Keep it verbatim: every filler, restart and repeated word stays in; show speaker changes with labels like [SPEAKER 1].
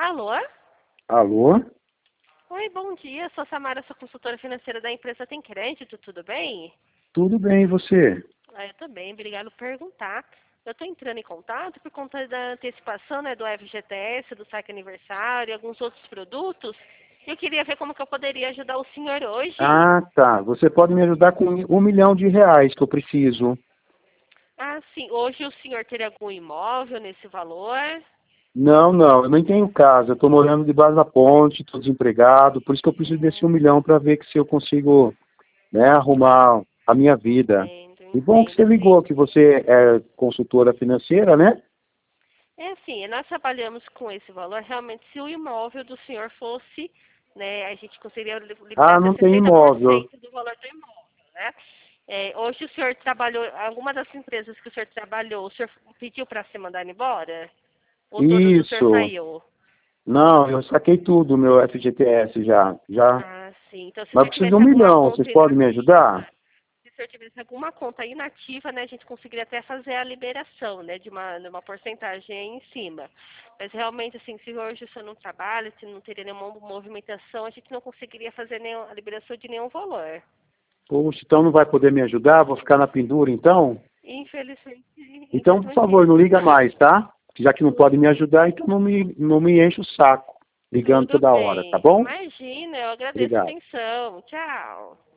[SPEAKER 1] Alô?
[SPEAKER 2] Alô?
[SPEAKER 1] Oi, bom dia. Sou Samara, sou consultora financeira da empresa Tem Crédito, tudo bem?
[SPEAKER 2] Tudo bem, e você?
[SPEAKER 1] Ah, eu tô bem, obrigado por perguntar. Eu estou entrando em contato por conta da antecipação, né, do F G T S, do saque aniversário e alguns outros produtos. Eu queria ver como que eu poderia ajudar o senhor hoje.
[SPEAKER 2] Ah, tá. Você pode me ajudar com um milhão de reais que eu preciso.
[SPEAKER 1] Ah, sim. Hoje o senhor teria algum imóvel nesse valor?
[SPEAKER 2] Não, não, eu nem tenho casa. Eu estou morando debaixo da ponte, estou desempregado. Por isso que eu preciso desse um
[SPEAKER 1] Hum,
[SPEAKER 2] milhão para ver que se eu consigo, né,
[SPEAKER 1] ah,
[SPEAKER 2] arrumar a minha vida.
[SPEAKER 1] entendo,
[SPEAKER 2] E bom que você
[SPEAKER 1] entendo, sim.
[SPEAKER 2] ligou, que você é consultora financeira, né?
[SPEAKER 1] É assim, nós trabalhamos com esse valor, realmente, se o imóvel do senhor fosse, né, a gente conseguiria li- liberar
[SPEAKER 2] Ah,
[SPEAKER 1] até
[SPEAKER 2] não tem
[SPEAKER 1] sessenta por
[SPEAKER 2] imóvel.
[SPEAKER 1] cento do valor do imóvel, né? É, hoje o senhor trabalhou, alguma das empresas que o senhor trabalhou, o senhor pediu para ser mandado embora? Ou todas o senhor
[SPEAKER 2] Isso.
[SPEAKER 1] saiu?
[SPEAKER 2] Não, eu saquei tudo, meu F G T S já. Já.
[SPEAKER 1] Ah, sim. Então, se o
[SPEAKER 2] Mas eu
[SPEAKER 1] senhor
[SPEAKER 2] preciso de um
[SPEAKER 1] tivesse alguma
[SPEAKER 2] milhão. Vocês
[SPEAKER 1] conta
[SPEAKER 2] podem me
[SPEAKER 1] inativa,
[SPEAKER 2] ajudar?
[SPEAKER 1] se o senhor tivesse alguma conta inativa, né, a gente conseguiria até fazer a liberação, né, de uma, de uma porcentagem em cima. Mas realmente, assim, se hoje o senhor não trabalha, se não teria nenhuma movimentação, a gente não conseguiria fazer nenhum, a liberação de nenhum valor.
[SPEAKER 2] Poxa, então não vai poder me ajudar? Vou ficar na pendura, então?
[SPEAKER 1] Infelizmente,
[SPEAKER 2] Então, por
[SPEAKER 1] infelizmente
[SPEAKER 2] favor, não
[SPEAKER 1] isso.
[SPEAKER 2] liga mais, tá? Já que não pode me
[SPEAKER 1] Tudo,
[SPEAKER 2] ajudar, então não me, não me enche o saco ligando
[SPEAKER 1] tudo
[SPEAKER 2] toda hora, tá
[SPEAKER 1] bem.
[SPEAKER 2] bom?
[SPEAKER 1] Imagina, eu agradeço a
[SPEAKER 2] Obrigado.
[SPEAKER 1] atenção. Tchau.